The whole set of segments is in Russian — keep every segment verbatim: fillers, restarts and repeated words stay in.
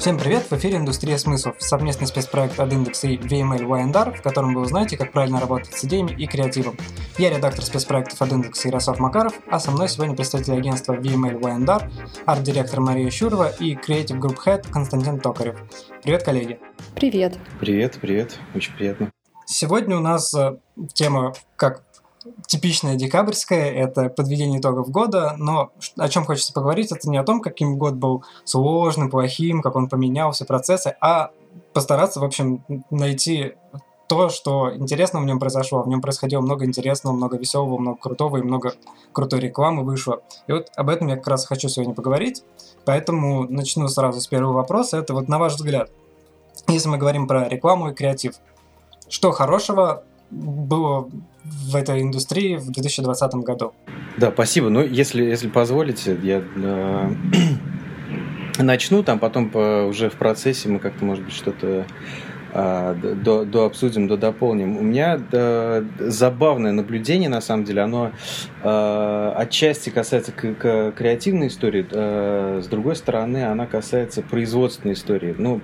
Всем привет! В эфире «Индустрия смыслов» — совместный спецпроект от Индекс и ви эм эл вай энд ар, в котором вы узнаете, как правильно работать с идеями и креативом. Я редактор спецпроектов от Индекса Ярослав Макаров, а со мной сегодня представитель агентства ви эм эл вай энд ар, арт-директор Мария Щурова и Creative Group Head Константин Токарев. Привет, коллеги! Привет! Привет, привет, очень приятно. Сегодня у нас тема, как типичная декабрьская, это подведение итогов года, но о чем хочется поговорить, это не о том, каким год был сложным, плохим, как он поменялся, процессы, а постараться, в общем, найти то, что интересно в нем произошло. В нем происходило много интересного, много веселого, много крутого и много крутой рекламы вышло. И вот об этом я как раз хочу сегодня поговорить, поэтому начну сразу с первого вопроса. Это вот на ваш взгляд, если мы говорим про рекламу и креатив, что хорошего было в этой индустрии в две тысячи двадцатом году? Да, спасибо. Ну, если, если позволите, я э, начну, там потом по, уже в процессе мы как-то, может быть, что-то э, до, до обсудим, до дополним. У меня э, забавное наблюдение, на самом деле, оно э, отчасти касается к, к креативной истории, э, с другой стороны, она касается производственной истории. Ну,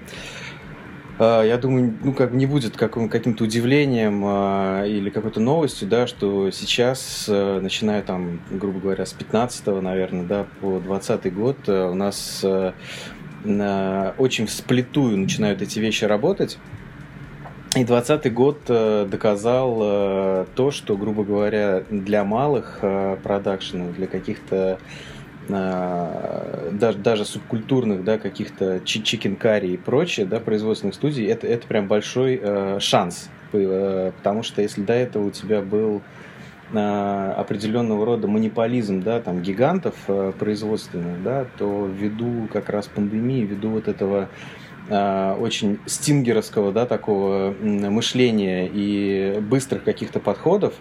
я думаю, ну, как не будет каким- каким-то удивлением а, или какой-то новостью, да, что сейчас, а, начиная там, грубо говоря, с пятнадцатого, наверное, да, по двадцатый год а, у нас а, на- очень всплетую начинают эти вещи работать. И двадцатый год а, доказал а, то, что, грубо говоря, для малых а, продакшенов, для каких-то даже, даже субкультурных, да, каких-то чикен-карри и прочее, да, производственных студий, это, это прям большой э, шанс, э, потому что если до этого у тебя был э, определенного рода монополизм, да, там, гигантов э, производственных, да, то ввиду как раз пандемии, ввиду вот этого э, очень стингеровского, да, такого мышления и быстрых каких-то подходов,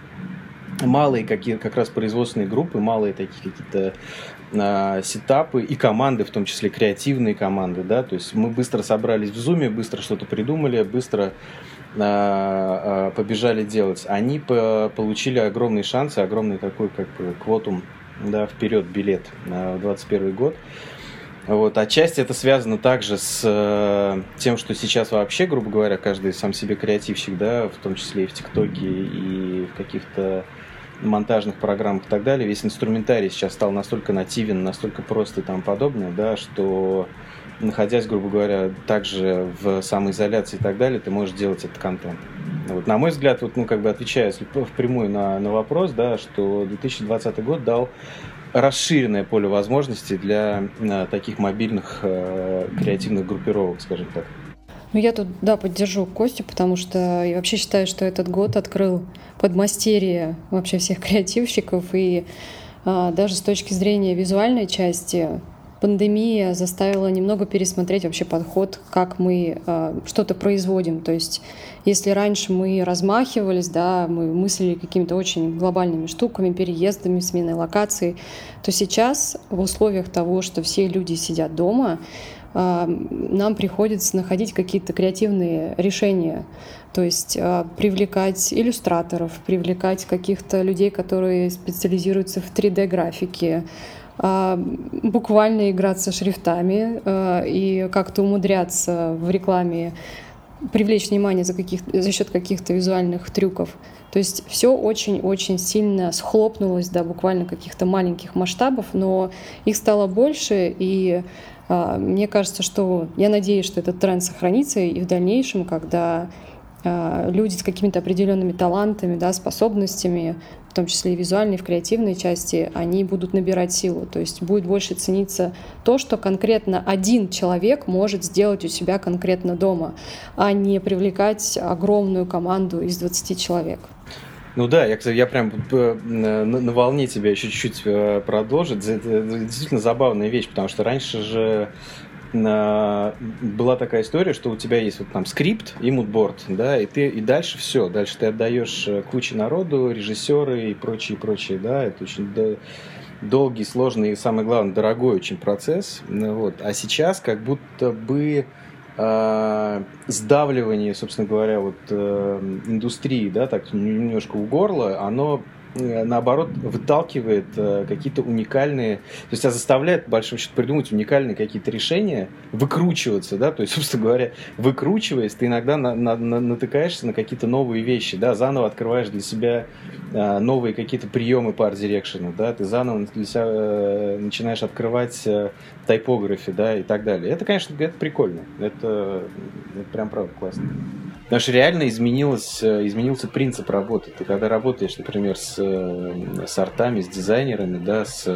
малые какие, как раз производственные группы, малые такие какие-то э, сетапы и команды, в том числе креативные команды, да, то есть мы быстро собрались в зуме, быстро что-то придумали, быстро э, э, побежали делать. Они по- получили огромные шансы, огромный такой как бы квотум, да, вперед билет на двадцать первый год. Вот. Отчасти это связано также с э, тем, что сейчас вообще, грубо говоря, каждый сам себе креативщик, да, в том числе и в ТикТоке, и в каких-то монтажных программах и так далее, весь инструментарий сейчас стал настолько нативен, настолько прост и тому подобное, да, что, находясь, грубо говоря, также в самоизоляции и так далее, ты можешь делать этот контент. Вот, на мой взгляд, вот, ну, как бы отвечая впрямую на, на вопрос, да, что две тысячи двадцатый год дал расширенное поле возможностей для а, таких мобильных а, креативных группировок, скажем так. Ну, я тут, да, поддержу Костю, потому что я вообще считаю, что этот год открыл подмастерье вообще всех креативщиков, и а, даже с точки зрения визуальной части пандемия заставила немного пересмотреть вообще подход, как мы а, что-то производим. То есть если раньше мы размахивались, да, мы мыслили какими-то очень глобальными штуками, переездами, сменой локаций, то сейчас в условиях того, что все люди сидят дома, нам приходится находить какие-то креативные решения, то есть привлекать иллюстраторов, привлекать каких-то людей, которые специализируются в три дэ-графике, буквально играть со шрифтами и как-то умудряться в рекламе привлечь внимание за, каких, за счет каких-то визуальных трюков. То есть все очень-очень сильно схлопнулось до буквально каких-то маленьких масштабов, но их стало больше, и мне кажется, что я надеюсь, что этот тренд сохранится и в дальнейшем, когда люди с какими-то определенными талантами, да, способностями, в том числе и визуальной, в креативной части, они будут набирать силу. То есть будет больше цениться то, что конкретно один человек может сделать у себя конкретно дома, а не привлекать огромную команду из двадцати человек. Ну да, я, кстати, я прям на, на волне тебя еще чуть-чуть продолжу. Это действительно забавная вещь, потому что раньше же была такая история, что у тебя есть вот там скрипт и мудборд, да, и ты и дальше все, дальше ты отдаешь куче народу, режиссеры и прочее, прочее, да, это очень долгий, сложный и, самое главное, дорогой очень процесс, вот. А сейчас как будто бы э, сдавливание, собственно говоря, вот э, индустрии, да, так немножко у горла, оно наоборот, выталкивает какие-то уникальные, то есть тебя заставляет, по большому счету, придумать уникальные какие-то решения, выкручиваться, да, то есть, собственно говоря, выкручиваясь, ты иногда на, на, на, натыкаешься на какие-то новые вещи, да, заново открываешь для себя новые какие-то приемы по арт-дирекшену, да, ты заново для себя начинаешь открывать тайпографи, да, и так далее. Это, конечно, это прикольно, это, это прям правда классно. Потому что реально изменилось, изменился принцип работы. Ты когда работаешь, например, с, с артами, с дизайнерами, да, с,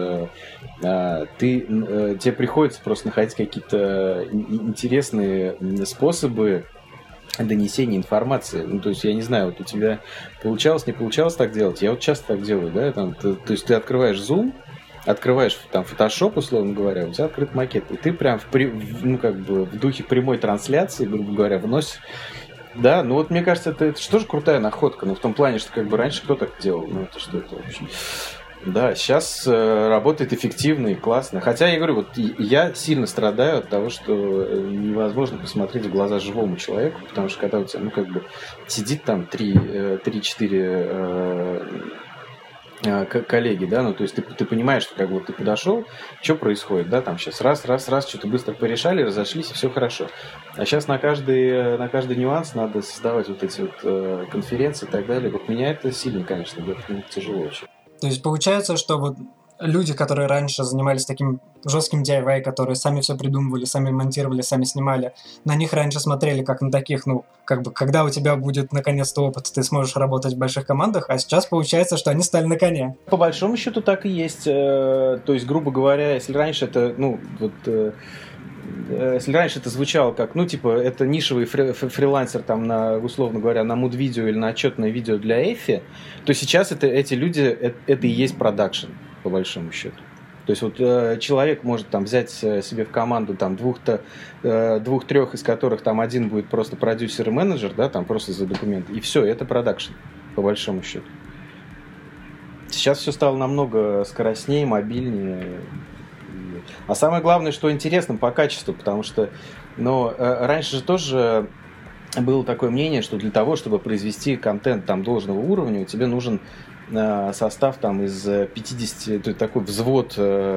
ты, тебе приходится просто находить какие-то интересные способы донесения информации. Ну, то есть, я не знаю, вот у тебя получалось, не получалось так делать? Я вот часто так делаю, да, там, ты, то есть ты открываешь Zoom, открываешь там Photoshop, условно говоря, у тебя открыт макет, и ты прям в, ну, как бы в духе прямой трансляции, грубо говоря, вносишь. Да, ну вот мне кажется, это, это же тоже крутая находка, но в том плане, что как бы раньше кто так делал, ну это что это вообще? Да, сейчас э, работает эффективно и классно. Хотя я говорю, вот я сильно страдаю от того, что невозможно посмотреть в глаза живому человеку, потому что когда у тебя, ну как бы сидит там три-четыре э, коллеги, да, ну, то есть ты, ты понимаешь, что как бы ты подошел, что происходит, да, там сейчас раз, раз, раз, что-то быстро порешали, разошлись, и все хорошо. А сейчас на каждый, на каждый нюанс надо создавать вот эти вот э, конференции и так далее. Вот меня это сильно, конечно, это ну, тяжело очень. То есть получается, что вот люди, которые раньше занимались таким жестким ди ай вай, которые сами все придумывали, сами монтировали, сами снимали, на них раньше смотрели как на таких, ну, как бы, когда у тебя будет наконец-то опыт, ты сможешь работать в больших командах, а сейчас получается, что они стали на коне. По большому счету так и есть. То есть, грубо говоря, если раньше это, ну, вот... Если раньше это звучало как, ну, типа, это нишевый фри- фрилансер, там, на, условно говоря, на муд-видео или на отчетное видео для Эфи, то сейчас это, эти люди, это, это и есть продакшн, по большому счету. То есть вот э, человек может там взять себе в команду там двух-то, э, двух-трех, из которых там один будет просто продюсер и менеджер, да, там просто за документы, и все, это продакшн, по большому счету. Сейчас все стало намного скоростнее, мобильнее. А самое главное, что интересно по качеству, потому что, ну, раньше же тоже было такое мнение, что для того, чтобы произвести контент там должного уровня, тебе нужен состав там из пятидесяти, то есть такой взвод,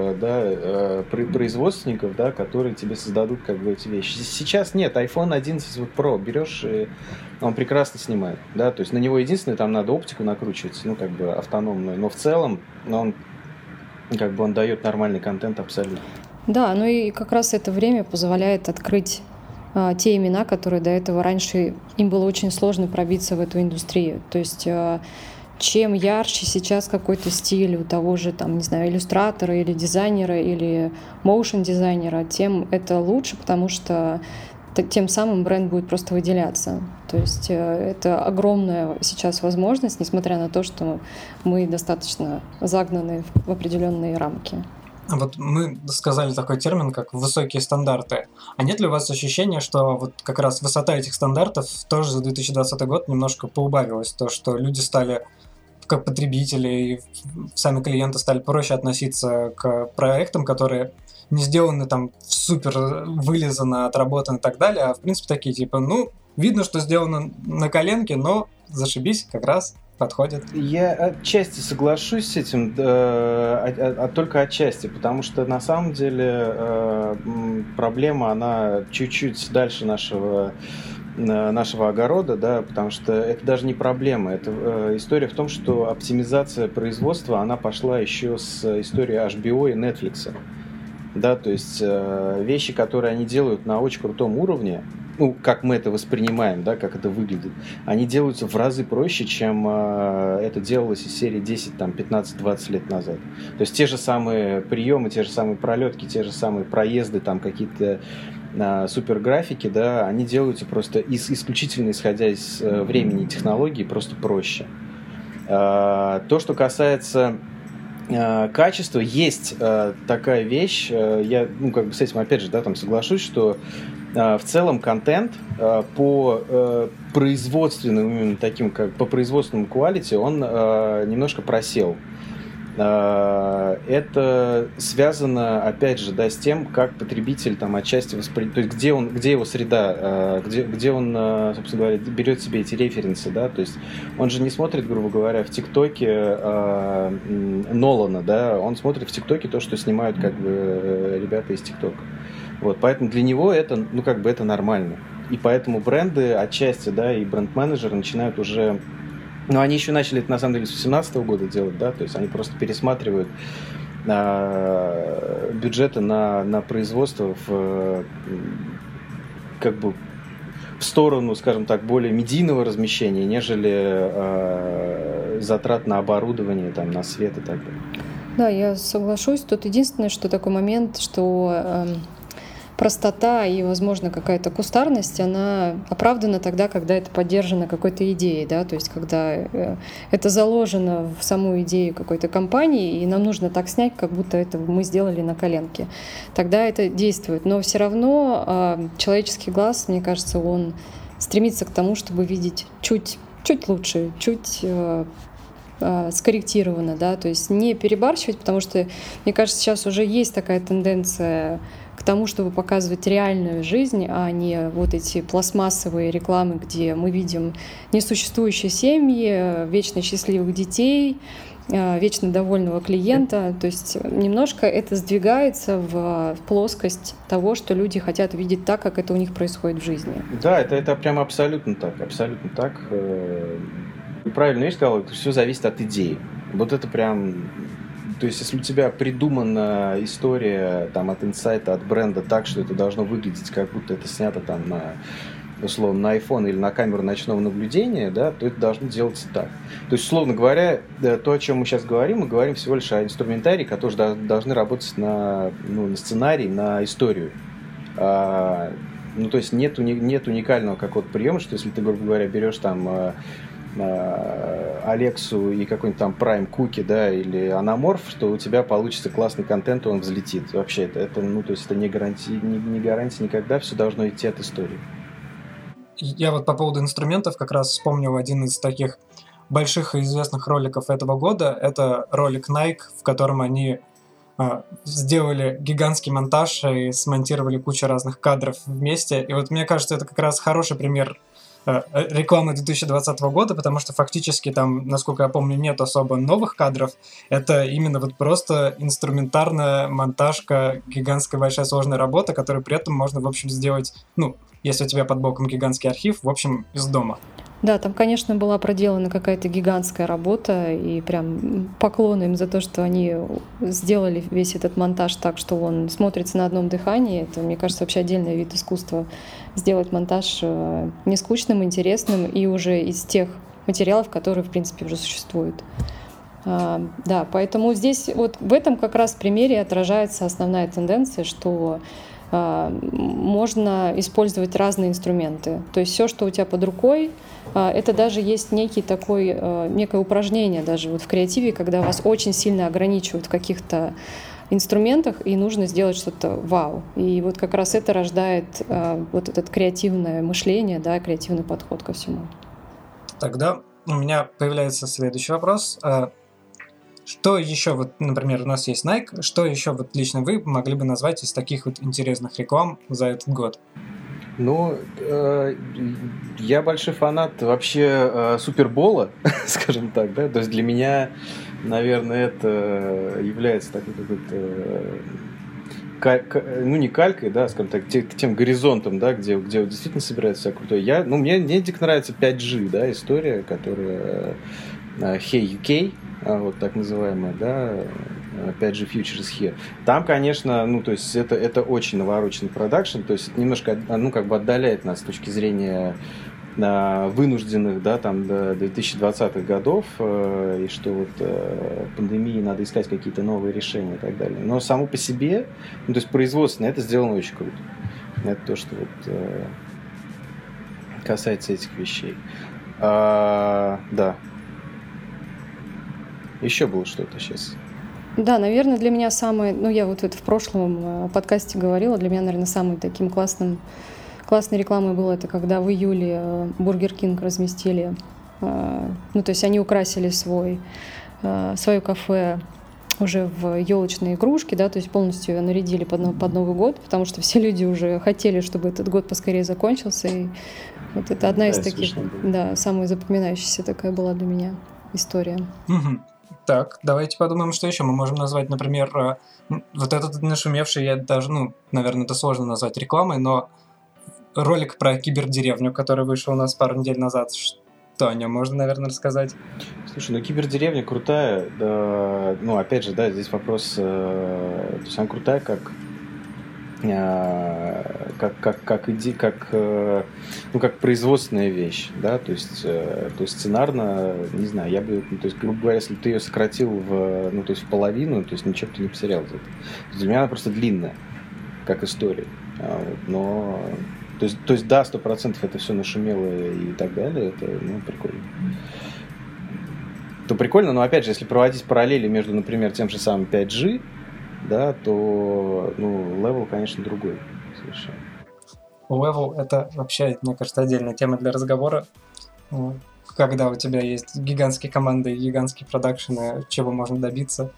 да, производственников, да, которые тебе создадут как бы эти вещи. Сейчас нет, айфон одиннадцать вот Pro берешь, и он прекрасно снимает, да, то есть на него единственное, там надо оптику накручивать, ну, как бы автономную, но в целом он как бы он дает нормальный контент абсолютно. Да, ну и как раз это время позволяет открыть а, те имена, которые до этого раньше им было очень сложно пробиться в эту индустрию. То есть а, чем ярче сейчас какой-то стиль у того же, там, не знаю, иллюстратора или дизайнера или моушн-дизайнера, тем это лучше, потому что тем самым бренд будет просто выделяться. То есть это огромная сейчас возможность, несмотря на то, что мы достаточно загнаны в определенные рамки. Вот мы сказали такой термин, как высокие стандарты. А нет ли у вас ощущения, что вот как раз высота этих стандартов тоже за две тысячи двадцатый год немножко поубавилась? То, что люди стали, как потребители и сами клиенты стали проще относиться к проектам, которые не сделаны там супер вылизано, отработаны и так далее, а в принципе такие типа, ну, видно, что сделано на коленке, но зашибись, как раз подходит. Я отчасти соглашусь с этим, а, а, а только отчасти, потому что на самом деле а, проблема, она чуть-чуть дальше нашего нашего огорода, да, потому что это даже не проблема, это э, история в том, что оптимизация производства, она пошла еще с истории эйч би о и Netflix. Да, то есть э, вещи, которые они делают на очень крутом уровне, ну, как мы это воспринимаем, да, как это выглядит, они делаются в разы проще, чем э, это делалось из серии десять, там, пятнадцать-двадцать лет назад. То есть те же самые приемы, те же самые пролетки, те же самые проезды, там, какие-то э, суперграфики, да, они делаются просто из, исключительно исходя из э, времени и технологий, просто проще. Э, то, что касается качество, есть э, такая вещь, э, я, ну, как бы с этим, опять же, да, там соглашусь, что э, в целом контент э, по э, производственным, именно таким, как по производственному quality, он э, немножко просел. Это связано, опять же, да, с тем, как потребитель там отчасти воспринимает, то есть где он, где его среда, где, где он, собственно говоря, берет себе эти референсы, да, то есть он же не смотрит, грубо говоря, в ТикТоке Нолана, да, он смотрит в ТикТоке то, что снимают как бы ребята из ТикТока. Вот, поэтому для него это, ну, как бы это нормально. И поэтому бренды отчасти, да, и бренд-менеджеры начинают уже... Ну, они еще начали это, на самом деле, с две тысячи восемнадцатого года делать, да, то есть они просто пересматривают а, бюджеты на, на производство в, как бы, в сторону, скажем так, более медийного размещения, нежели а, затрат на оборудование, там, на свет и так далее. Да, я соглашусь. Тут единственное, что такой момент, что... Э... простота и, возможно, какая-то кустарность, она оправдана тогда, когда это поддержано какой-то идеей, да, то есть когда это заложено в саму идею какой-то компании, и нам нужно так снять, как будто это мы сделали на коленке. Тогда это действует. Но все равно человеческий глаз, мне кажется, он стремится к тому, чтобы видеть чуть, чуть лучше, чуть скорректированно, да, то есть не перебарщивать, потому что, мне кажется, сейчас уже есть такая тенденция к тому, чтобы показывать реальную жизнь, а не вот эти пластмассовые рекламы, где мы видим несуществующие семьи, вечно счастливых детей, вечно довольного клиента. То есть немножко это сдвигается в плоскость того, что люди хотят видеть так, как это у них происходит в жизни. Да, это, это прям абсолютно так, абсолютно так. Правильно я сказал, это все зависит от идеи. Вот это прям... То есть, если у тебя придумана история там, от инсайта, от бренда так, что это должно выглядеть, как будто это снято там, на, условно, на iPhone или на камеру ночного наблюдения, да, то это должно делаться так. То есть, условно говоря, то, о чем мы сейчас говорим, мы говорим всего лишь о инструментарии, которые должны работать на, ну, на сценарий, на историю. А, ну, то есть, нет, нет уникального какого-то приема, что если ты, грубо говоря, берешь там... Алексу и какой-нибудь там Prime Cookie, да, или Анаморф, что у тебя получится классный контент, и он взлетит. Вообще, это, это, ну, то есть это не гарантия, не, не гарантия никогда, все должно идти от истории. Я вот по поводу инструментов как раз вспомнил один из таких больших и известных роликов этого года. Это ролик Nike, в котором они а, сделали гигантский монтаж и смонтировали кучу разных кадров вместе. И вот мне кажется, это как раз хороший пример рекламы две тысячи двадцатого года, потому что фактически там, насколько я помню, нет особо новых кадров. Это именно вот просто инструментарная монтажка, гигантская большая сложная работа, которую при этом можно, в общем, сделать, ну, если у тебя под боком гигантский архив, в общем, из дома. Да, там, конечно, была проделана какая-то гигантская работа, и прям поклон им за то, что они сделали весь этот монтаж так, что он смотрится на одном дыхании. Это, мне кажется, вообще отдельный вид искусства. Сделать монтаж не скучным, интересным и уже из тех материалов, которые, в принципе, уже существуют. А, да, поэтому здесь вот в этом как раз примере отражается основная тенденция, что а, можно использовать разные инструменты. То есть все, что у тебя под рукой, а, это даже есть некий такой, а, некое упражнение даже вот в креативе, когда вас очень сильно ограничивают в каких-то инструментах, и нужно сделать что-то вау. И вот как раз это рождает а, вот это креативное мышление, да, креативный подход ко всему. Тогда у меня появляется следующий вопрос. Что еще, вот, например, у нас есть Nike, что еще вот лично вы могли бы назвать из таких вот интересных реклам за этот год? Ну, э, я большой фанат вообще э, Супербола, скажем так, да, то есть для меня, наверное, это является такой какой-то, каль, ну, не калькой, да, скажем так, тем, тем горизонтом, да, где, где действительно собирается все крутое. Я, ну, мне, мне дико нравится пять джи, да, история, которая э, Hey ю кей, вот так называемая, да, пять джи Futures Here. Там, конечно, ну, то есть это, это очень навороченный продакшн, то есть это немножко, ну, как бы отдаляет нас с точки зрения а, вынужденных, да, там, до две тысячи двадцатых годов, а, и что вот а, пандемии надо искать какие-то новые решения и так далее. Но само по себе, ну, то есть производственно, это сделано очень круто. Это то, что вот а, касается этих вещей. А, да. Еще было что-то сейчас. Да, наверное, для меня самое, ну я вот это в прошлом подкасте говорила, для меня, наверное, самым таким классным, классной рекламой было это, когда в июле Бургер Кинг разместили, ну то есть они украсили свой, свое кафе уже в елочные игрушки, да, то есть полностью ее нарядили под, под Новый год, потому что все люди уже хотели, чтобы этот год поскорее закончился, и вот это одна из таких, да, самая запоминающаяся такая была для меня история. Угу. Так, давайте подумаем, что еще мы можем назвать, например, вот этот нашумевший, я даже, ну, наверное, это сложно назвать рекламой, но ролик про кибердеревню, который вышел у нас пару недель назад, что о нем можно, наверное, рассказать? Слушай, ну кибердеревня крутая, да, ну опять же, да, здесь вопрос, э, то есть она крутая как э, как как как иди, как э, ну как производственная вещь, да, то есть э, то есть сценарно, не знаю, я бы, ну, то есть грубо говоря, если ты ее сократил в, ну то есть в половину, то есть ничего бы ты не потерял за это. Для меня она просто длинная, как история, но То есть, то есть, да, сто процентов это все нашумело и так далее, это, ну, прикольно. То прикольно, но, опять же, если проводить параллели между, например, тем же самым пять джи, да, то, ну, левел, конечно, другой совершенно. Левел — это вообще, мне кажется, отдельная тема для разговора. Когда у тебя есть гигантские команды, гигантские продакшены, чего можно добиться.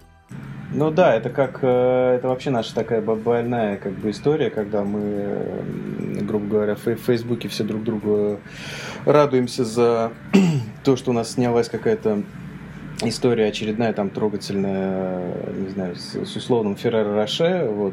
Ну да, это как, это вообще наша такая больная как бы история, когда мы, грубо говоря, в Фейсбуке все друг другу радуемся за то, что у нас снялась какая-то история очередная, там, трогательная, не знаю, с, с условным Ферреро Роше, вот,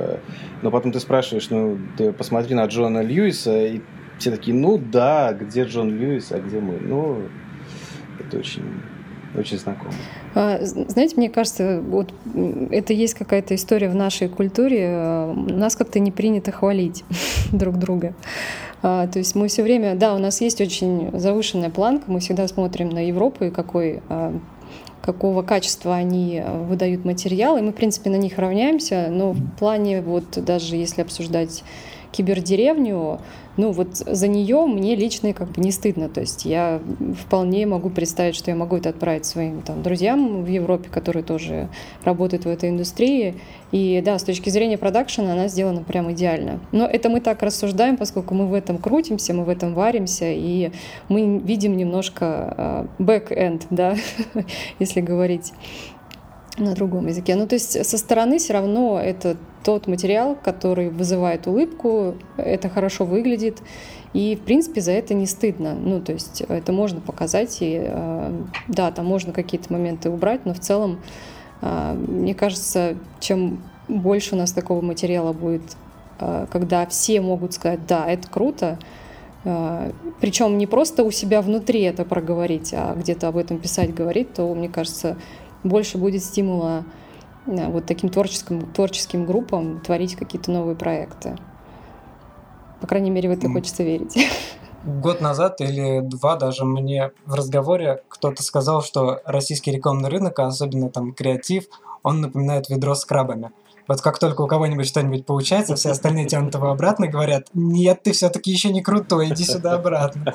но потом ты спрашиваешь, ну, ты посмотри на Джона Льюиса, и все такие, ну да, где Джон Льюис, а где мы? Ну, это очень... очень знакомо. Знаете, мне кажется, вот это есть какая-то история в нашей культуре. Нас как-то не принято хвалить друг друга. То есть мы все время, да, у нас есть очень завышенная планка, мы всегда смотрим на Европу и какой, какого качества они выдают материал, и мы, в принципе, на них равняемся, но в плане, вот даже если обсуждать кибердеревню, ну вот за нее мне лично как бы не стыдно. То есть я вполне могу представить, что я могу это отправить своим там, друзьям в Европе, которые тоже работают в этой индустрии. И да, с точки зрения продакшена она сделана прям идеально. Но это мы так рассуждаем, поскольку мы в этом крутимся, мы в этом варимся, и мы видим немножко бэк-энд, да, если говорить на другом языке. Ну, то есть со стороны все равно это тот материал, который вызывает улыбку, это хорошо выглядит, и, в принципе, за это не стыдно. Ну, то есть это можно показать, и, да, там можно какие-то моменты убрать, но в целом, мне кажется, чем больше у нас такого материала будет, когда все могут сказать, да, это круто, причем не просто у себя внутри это проговорить, а где-то об этом писать, говорить, то, мне кажется, больше будет стимула вот таким творческим, творческим группам творить какие-то новые проекты. По крайней мере, в это хочется верить. Год назад или два даже мне в разговоре кто-то сказал, что российский рекламный рынок, а особенно там креатив, он напоминает ведро с крабами. Вот как только у кого-нибудь что-нибудь получается, все остальные тянут его обратно и говорят, нет, ты все-таки еще не крутой, иди сюда обратно.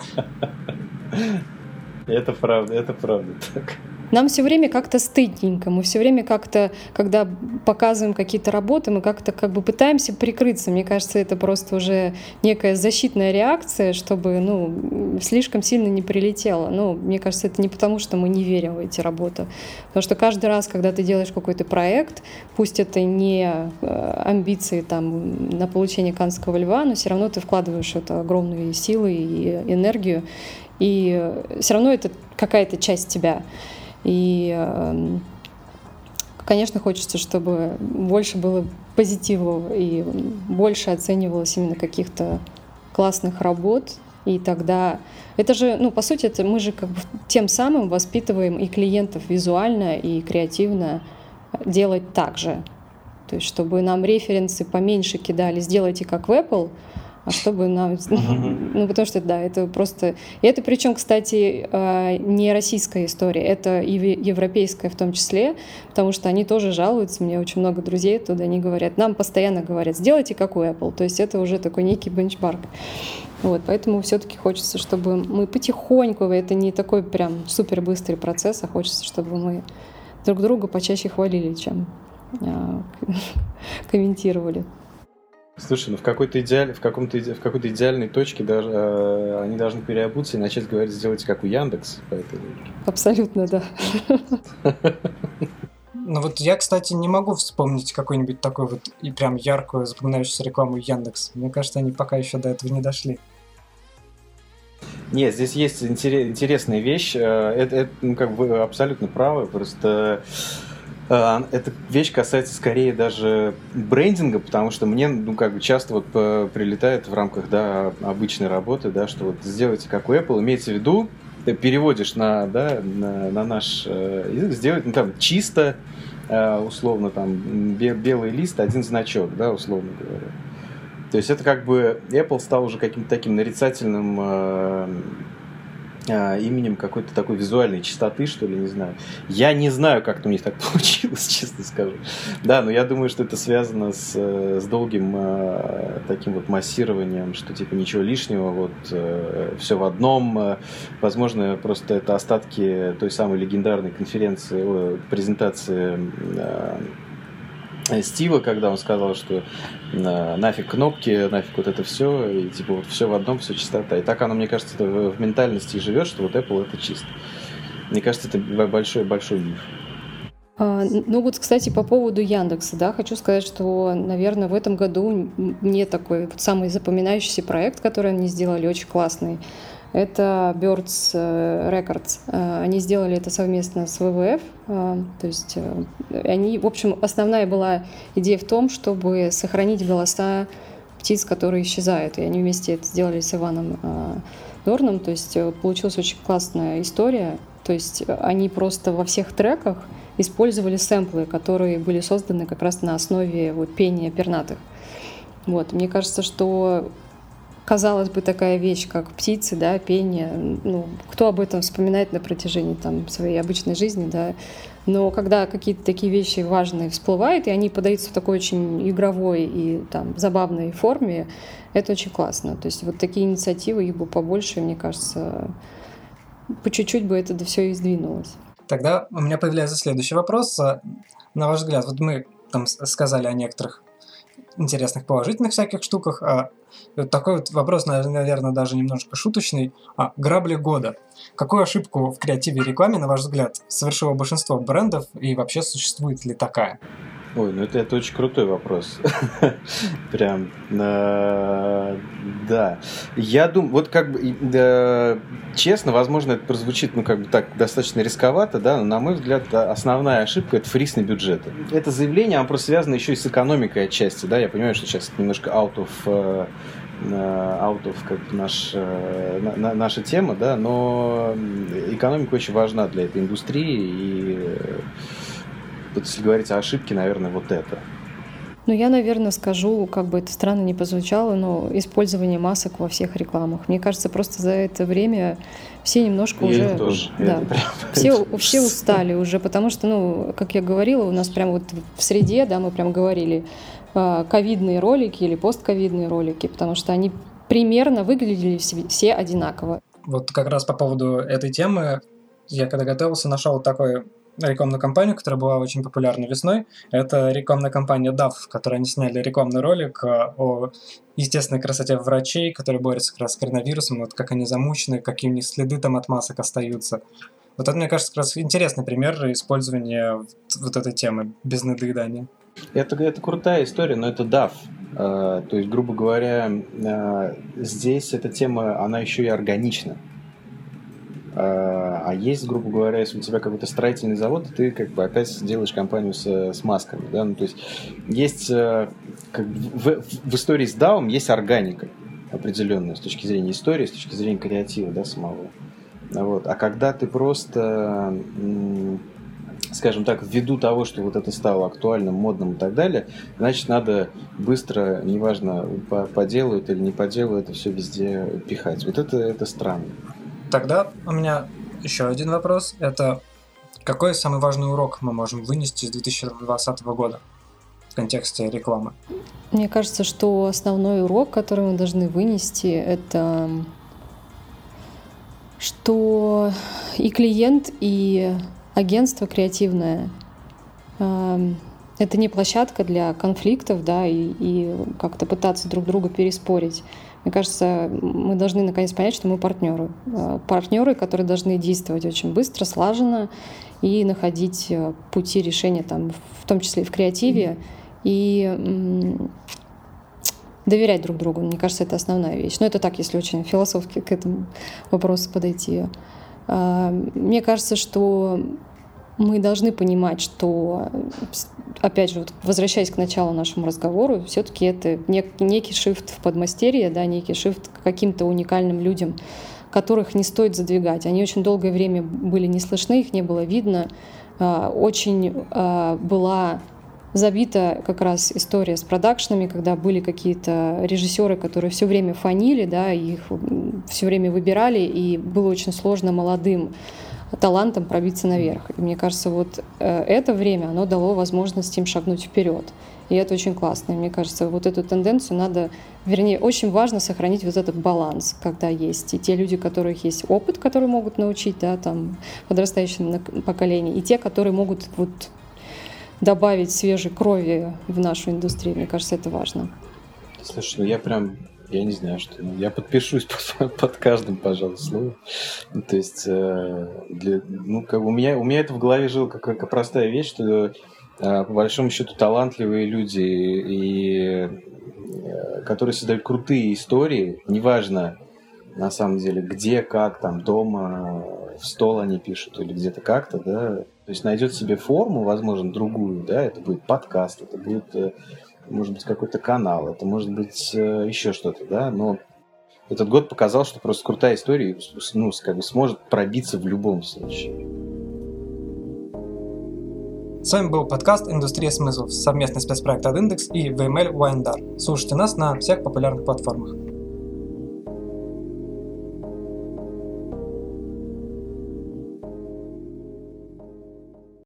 Это правда, это правда так. Нам все время как-то стыдненько, мы все время как-то, когда показываем какие-то работы, мы как-то как бы пытаемся прикрыться. Мне кажется, это просто уже некая защитная реакция, чтобы, ну, слишком сильно не прилетело. Ну, мне кажется, это не потому, что мы не верим в эти работы. Потому что каждый раз, когда ты делаешь какой-то проект, пусть это не амбиции там, на получение Каннского льва, но все равно ты вкладываешь в это огромные силы и энергию, и все равно это какая-то часть тебя. И, конечно, хочется, чтобы больше было позитива и больше оценивалось именно каких-то классных работ. И тогда это же, ну, по сути, это мы же как бы тем самым воспитываем и клиентов визуально, и креативно делать так же. То есть, чтобы нам референсы поменьше кидали, сделайте как в Apple, а чтобы нам... Uh-huh. Ну, потому что, да, это просто... И это причем, кстати, не российская история, это и европейская в том числе, потому что они тоже жалуются, у меня очень много друзей оттуда, они говорят, нам постоянно говорят, сделайте как у Apple, то есть это уже такой некий бенчмарк. Вот, поэтому все-таки хочется, чтобы мы потихоньку, это не такой прям супер быстрый процесс, а хочется, чтобы мы друг друга почаще хвалили, чем комментировали. Слушай, ну в какой-то идеаль, в каком-то иде, в какой-то идеальной точке даже э, они должны переобуться и начать говорить, сделайте как у Яндекс. Поэтому... Абсолютно, да. Ну вот я, кстати, не могу вспомнить какую-нибудь такую вот и прям яркую запоминающуюся рекламу Яндекс. Мне кажется, они пока еще до этого не дошли. Нет, здесь есть интересная вещь. Это, это ну, как бы вы абсолютно правы. Просто э, эта вещь касается скорее даже брендинга, потому что мне ну, как бы часто вот прилетает в рамках да, обычной работы, да, что вот сделайте как у Apple, имеется в виду, ты переводишь на, да, на, на наш язык, сделать ну, там, чисто, условно, там, белый лист, один значок, да, условно говоря. То есть это как бы Apple стал уже каким-то таким нарицательным э, э, именем какой-то такой визуальной чистоты, что ли, не знаю. Я не знаю, как у них так получилось, честно скажу. Да, но я думаю, что это связано с, с долгим э, таким вот массированием, что типа ничего лишнего, вот э, все в одном. Возможно, просто это остатки той самой легендарной конференции, о, презентации э, Стива, когда он сказал, что на, нафиг кнопки, нафиг вот это все, и типа вот все в одном, все чистота. И так оно, мне кажется, это в ментальности живет, что вот Apple это чисто. Мне кажется, это большой-большой миф. А, ну вот, кстати, по поводу Яндекса, да, хочу сказать, что, наверное, в этом году мне такой вот самый запоминающийся проект, который они сделали, очень классный. Это Birds Records. Они сделали это совместно с вэ вэ эф. То есть они, в общем, основная была идея в том, чтобы сохранить голоса птиц, которые исчезают. И они вместе это сделали с Иваном Дорном. То есть получилась очень классная история. То есть они просто во всех треках использовали сэмплы, которые были созданы как раз на основе вот, пения пернатых. Вот. Мне кажется, что казалось бы, такая вещь, как птицы, да, пение, ну, кто об этом вспоминает на протяжении там, своей обычной жизни, да, но когда какие-то такие вещи важные всплывают, и они подаются в такой очень игровой и там, забавной форме, это очень классно. То есть вот такие инициативы, их бы побольше, мне кажется, по чуть-чуть бы это все и сдвинулось. Тогда у меня появляется следующий вопрос. На ваш взгляд, вот мы там сказали о некоторых интересных положительных всяких штуках, а вот такой вот вопрос, наверное, даже немножко шуточный. А, грабли года. Какую ошибку в креативе и рекламе, на ваш взгляд, совершило большинство брендов и вообще существует ли такая? Ой, ну это, это очень крутой вопрос. Прям, да. Я думаю, вот как бы, честно, возможно, это прозвучит, ну, как бы так, достаточно рисковато, да, но, на мой взгляд, основная ошибка – это фриз на бюджеты. Это заявление, оно просто связано еще и с экономикой отчасти, да, я понимаю, что сейчас это немножко out of, out of как бы наш, на, наша тема, да, но экономика очень важна для этой индустрии, и вот если говорить о ошибке, наверное, вот это. Ну, я, наверное, скажу, как бы это странно не прозвучало, но использование масок во всех рекламах. Мне кажется, просто за это время все немножко я уже... тоже. Да, все, все устали уже, потому что, ну, как я говорила, у нас прям вот в среде, да, мы прям говорили, ковидные ролики или постковидные ролики, потому что они примерно выглядели все одинаково. Вот как раз по поводу этой темы я, когда готовился, нашел такой... рекламную кампанию, которая была очень популярна весной. Это рекламная кампания даф, в которой они сняли рекламный ролик о естественной красоте врачей, которые борются как раз с коронавирусом, вот как они замучены, какие у них следы там от масок остаются. Вот это, мне кажется, как раз интересный пример использования вот этой темы без надоедания. Это, это крутая история, но это даф. То есть, грубо говоря, здесь эта тема, она еще и органична. А есть, грубо говоря, если у тебя какой-то строительный завод, ты как бы опять делаешь компанию с, с масками, да, ну то есть есть как бы, в, в истории с даум есть органика определенная с точки зрения истории, с точки зрения креатива, да, самого. Вот. А когда ты просто, скажем так, ввиду того, что вот это стало актуальным, модным и так далее, значит, надо быстро, неважно, поделают или не поделают, это все везде пихать. Вот это, это странно. Тогда у меня еще один вопрос. Это какой самый важный урок мы можем вынести из две тысячи двадцатого года в контексте рекламы? Мне кажется, что основной урок, который мы должны вынести, это что и клиент, и агентство креативное э, это не площадка для конфликтов, да, и, и как-то пытаться друг друга переспорить. Мне кажется, мы должны наконец понять, что мы партнеры. Партнеры, которые должны действовать очень быстро, слаженно и находить пути решения, там, в том числе и в креативе, и м- доверять друг другу. Мне кажется, это основная вещь. Но это так, если очень философски к этому вопросу подойти. Мне кажется, что мы должны понимать, что, опять же, вот возвращаясь к началу нашему разговору, все-таки это нек- некий шифт в подмастерье, да, некий шифт к каким-то уникальным людям, которых не стоит задвигать. Они очень долгое время были не слышны, их не было видно. Очень была забита как раз история с продакшнами, когда были какие-то режиссеры, которые все время фанили, да, их все время выбирали, и было очень сложно молодым талантом пробиться наверх. И мне кажется, вот это время, оно дало возможность им шагнуть вперед. И это очень классно. И мне кажется, вот эту тенденцию надо, вернее, очень важно сохранить вот этот баланс, когда есть и те люди, у которых есть опыт, которые могут научить, да, там, подрастающему поколению, и те, которые могут вот добавить свежей крови в нашу индустрию. Мне кажется, это важно. Слушай, ну я прям, я не знаю, что... Я подпишусь под, под каждым, пожалуй, словом. Ну, то есть, э, для, ну, как, у, меня, у меня это в голове жило как, как простая вещь, что, э, по большому счету, талантливые люди, и, э, которые создают крутые истории, неважно, на самом деле, где, как, там, дома, в стол они пишут или где-то как-то, да, то есть найдет себе форму, возможно, другую, да, это будет подкаст, это будет, может быть, какой-то канал, это может быть еще что-то, да, но этот год показал, что просто крутая история, ну, как бы сможет пробиться в любом случае. С вами был подкаст «Индустрия смыслов», совместный спецпроект от Индекс и ви эм эл Windar. Слушайте нас на всех популярных платформах.